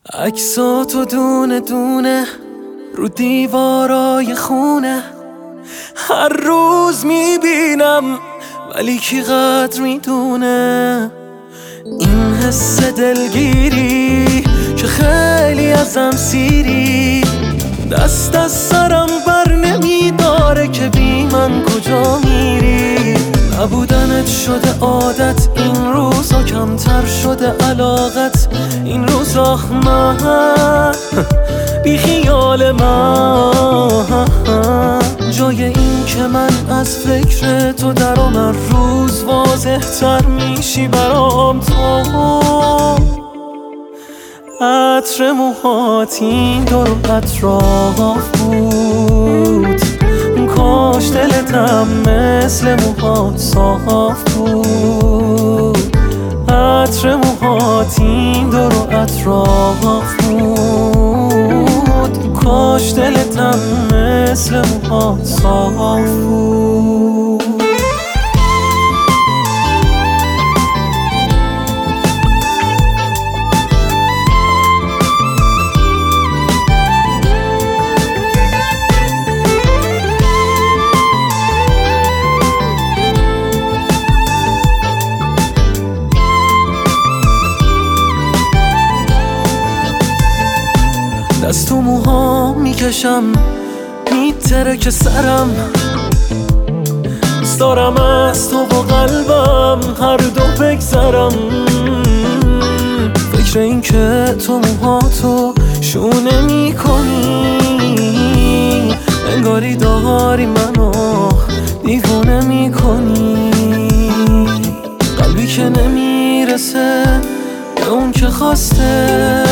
عکساتو دونه دونه رو دیوارای خونه هر روز میبینم، ولی کی قدر میدونه این حس دلگیری که خیلی ازم سیری. دست از سرم بر نمیداره که بی من کجا میری. نبودنت شده عادت، این روزا کمتر شده علاقت. این روزا من بی خیال من، جای این که من از فکر تو درام هر روز واضح تر میشی برام. تو عطر موهات این دور و اطراف بود، کاش دلتم مثل موهات صاف بود. عطر موهات این دور و اطراف بود، کاش دلتم مثل موهات صاف بود. دست تو موها میکشم میترکه سرم، دوست دارم از تو با قلبم هر دو بگذرم. فکر این که تو موهاتو شونه میکنی، انگاری داری منو دیوونه میکنی. قلبی که نمیرسه به اون که خواسته،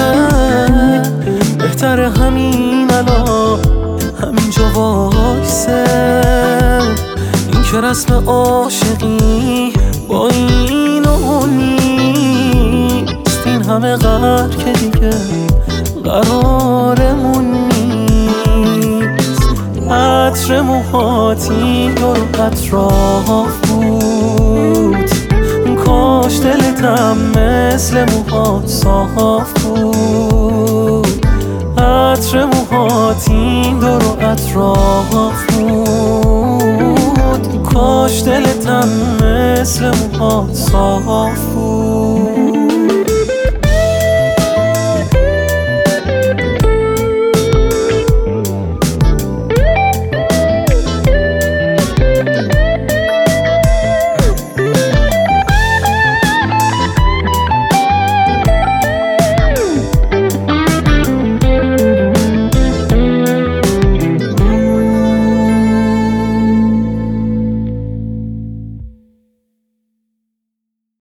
بهتره همین الان همینجا وایسه. این که رسم عاشقی با این و اون نیست، این همه قهر که دیگه قرارمون نیست. عطر موهات این دور و اطراف بود، کاش دلتم مثل موهات صاف بود. عطر موهات این دور و اطراف بود، کاش دلتم مثل موهات صاف بود.